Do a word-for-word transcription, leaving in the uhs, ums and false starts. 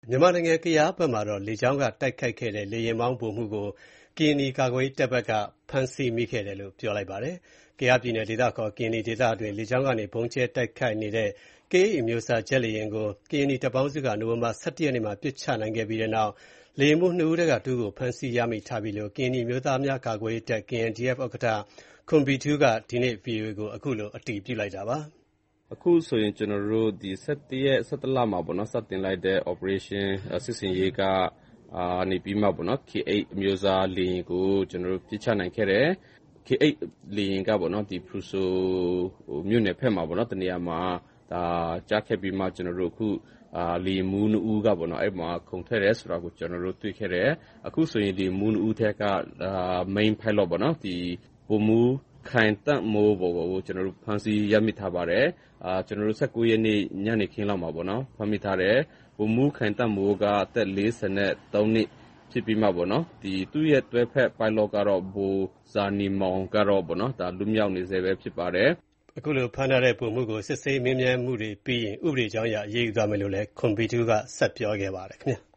မြန်မာနိုင်ငံကယားဘက်မှာတော့လေကြောင်းကတိုက်ခိုက်ခဲ့တဲ့လေယာဉ်မောင်းဗိုလ်မှူးကိုကရင်နီကာကွယ်ရေးတပ်ဘက်ကဖမ်းဆီးမိခဲ့တယ်လို့ပြောလိုက်ပါတယ်။ကယားပြည်နယ်ဒေသခေါ်ကရင်နီဒေသအတွင်းလေကြောင်းကနေဗုံးကျဲတိုက်ခိုက်နေတဲ့ ကေအေး အမျိုးအစားဂျက်လေယာဉ်ကိုကရင်နီတပ်ပေါင်းစုကနိုဝင်ဘာ ၁၁ ရက်နေ့မှာပစ်ချနိုင်ခဲ့ပြီးတဲ့နောက်လေယာဉ်မှူးနှစ်ဦးထဲကတဦးကိုဖမ်းဆီးရမိထားပြီလို့ကရင်နီအမျိုးသားများကာကွယ်ရေးတပ် ကေအန်ဒီအက်ဖ် ဥက္ကဋ္ဌခွန်ဘီထူးကဒီနေ့ ဗွီအိုအေကိုအခုလိုအတည်ပြုလိုက်တာပါ။အခုဆိုရင်ကျွန်တော်တို့ဒီ၁၁ရက်၁၁လမှာပေါ့နော်စတင်လိုက်တဲ့ operation စစ်စင်ရေးကအာနေပြီးမှပေါ့နော် ကေအေး အမျိုးအစားလေယာဉ်ကိုကျွန်တော်တို့ပြစ်ချနိုင်ခဲ့တယ်။ ကေအေး လေယာဉ်ကပေါ့နော်ဒီဖရူဆိုမြို့နယ်ဖက်မှာပေါ့နော်တနေရာမှာဒါကြားခဲ့ပြီးမှကျွန်တော်တို့အခုအာလေယာဉ်မှူးနှစ်ဦးကပေါ့နော်အဲ့မှာခုန်ထွက်ရဲဆိုတာကိုကျွန်တော်တို့တွေ့ခဲ့တယ်။အခုဆိုရင်ဒီမှူးနှစ်ဦးထက်ကအာ main pilot ပေါ့နော်ဒီဗိုလ်မှူးခိုင်တက်မိုးပေါ်ကိုကျွန်တော်တို့ဖမ်းဆီးရမိထားပါတယ်။အာကျွန်တော်တို့၁၉ရက်နေ့ညနေခင်းလောက်မှာပေါ့နော်ဖမ်းမိထားတယ်။ဗိုလ်မှူးခိုင်တက်မိုးကအသက်၄၃နှစ်ဖြစ်ပြီးမှပေါ့နော်ဒီသူ့ရဲ့တွဲဖက် pilot ကတော့ဗိုလ်ဇာနီမောင်ကတော့ပေါ့နော်ဒါလွတ်မြောက်နေဆဲပဲဖြစ်ပါတယ်။အခုလိုဖမ်းထားတဲ့ဗိုလ်မှူးကိုစစ်ဆေးမေးမြန်းမှုတွေပြီးရင်ဥပဒေကြောင်းအရအရေးယူသွားမယ်လို့လည်းခွန်ဘီထူးကဆက်ပြောခဲ့ပါတယ်ခင်ဗျာ။